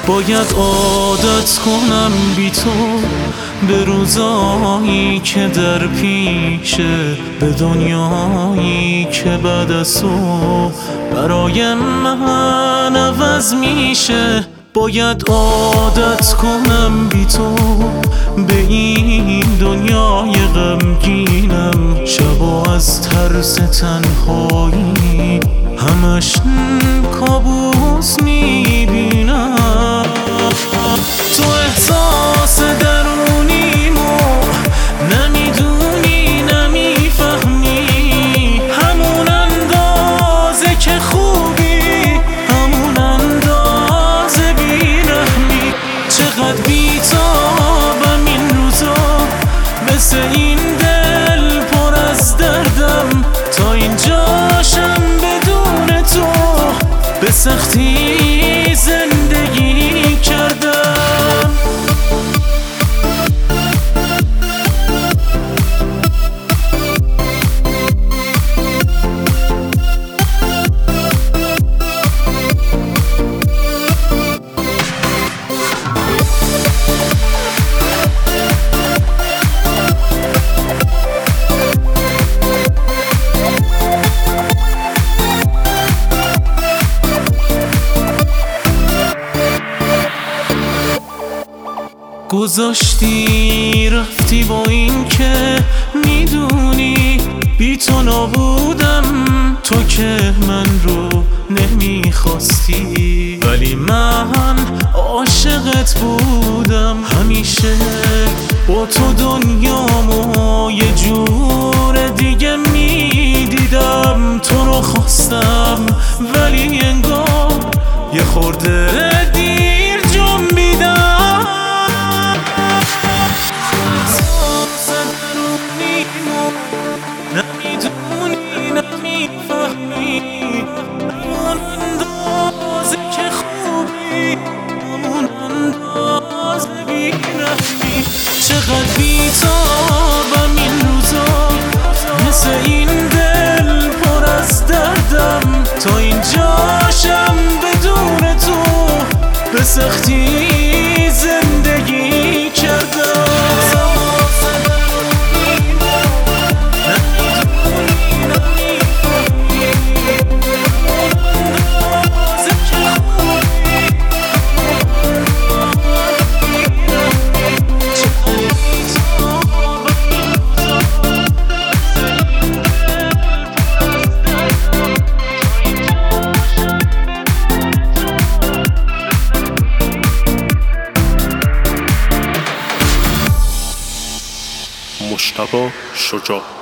باید عادت کنم بی تو به روزایی که در پیشه، به دنیایی که بعد از تو برای من عوض میشه. باید عادت کنم بی تو به این دنیای غمگینم، شبا از ترس تنهایی همش کابوس میبینم. تو احساس درونیمو نمیدونی نمیفهمی، همون اندازه که خوبی همون اندازه بیرحمی. چقدر بیتابم این روزا، مثل این دل پر از دردم، تا اینجاشم بدون تو به سختی زندگی کردم. گذاشتی رفتی با این که میدونی بی تو نبودم، تو که من رو نمیخواستی ولی من عاشقت بودم. همیشه با تو دنیامو یه جور دیگه میدیدم، تو رو خواستم ولی انگار یه خورده دیر جنبیدم. نمیدونی نمیفهمی، همون اندازه که خوبی همون اندازه بیرحمی. چقدر بیتابم این روزا، مثل این دل پر از دردم، تا اینجاشم بدون تو به سختی زندگی کردم. مجتبی شجاع.